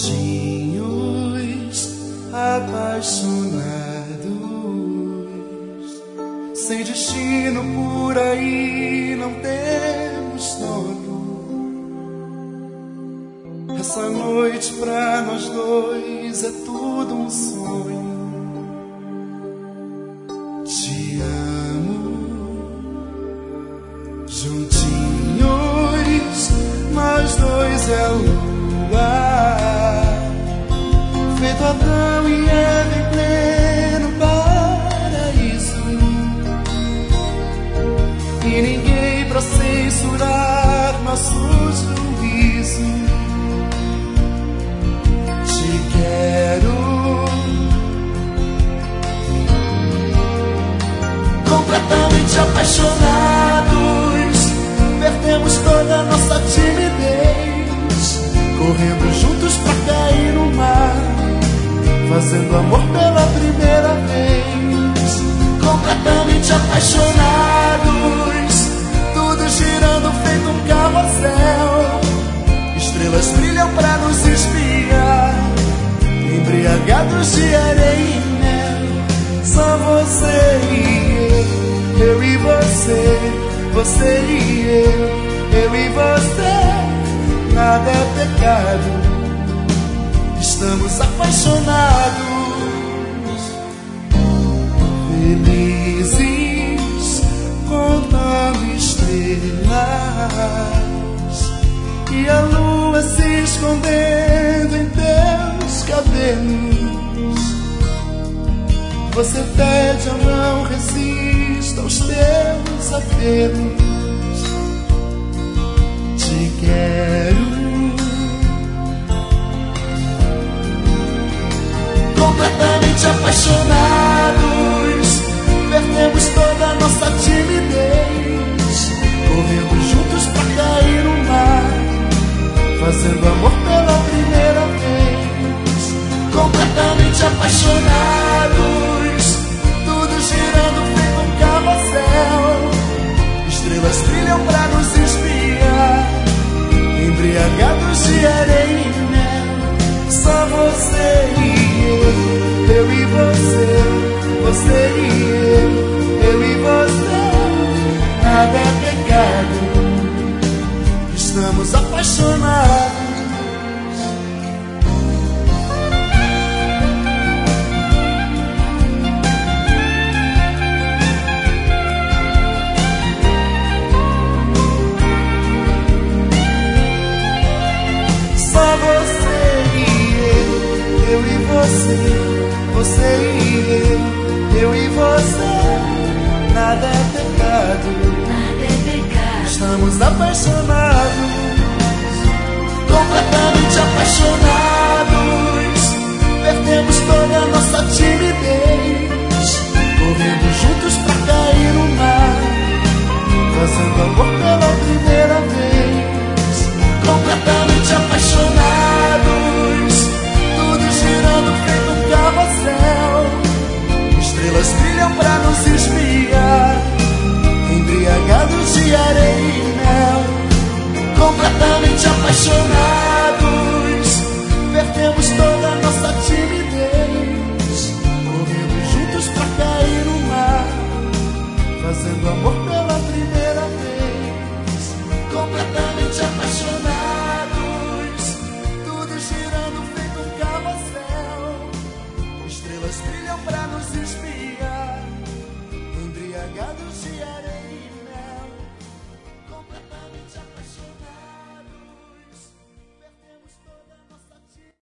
juntinhos, apaixonados, sem destino por aí, não temos dono. Essa noite pra nós dois é tudo um sonho. Te amo, juntinhos, nós dois é lua, feito Adão e Eva em pleno paraíso, e ninguém pra censurar nosso juízo. Te quero, completamente apaixonados, perdemos toda a nossa timidez, correndo juntos pra cair no mar, fazendo amor pela primeira vez. Completamente apaixonados, tudo girando feito um carrossel, estrelas brilham pra nos espiar, embriagados de areia e mel. Só você e eu e você, você e eu e você. Nada é pecado, estamos apaixonados, felizes, contando estrelas, e a lua se escondendo em teus cabelos. Você pede, eu não resisto aos teus apelos. Te quero, completamente apaixonados, perdemos toda a nossa timidez, correndo juntos pra cair no mar, fazendo amor pela primeira vez. Completamente apaixonados, tudo girando feito um carrossel, estrelas brilham pra nos espiar, embriagados de areia e mel. Só você e eu e você, você e eu e você. Nada é pecado, estamos apaixonados. Você, você e eu e você. Nada é pecado, nada é pecado. Estamos apaixonados, completamente apaixonados, perdemos toda a nossa timidez, correndo juntos pra cair no mar, fazendo amor pela primeira vez. Completamente apaixonados, girando feito um carrossel, estrelas brilham pra nos espiar, embriagados de areia e mel. Completamente apaixonados, perdemos toda a nossa timidez, correndo juntos pra cair no mar, fazendo amor pela primeira vez.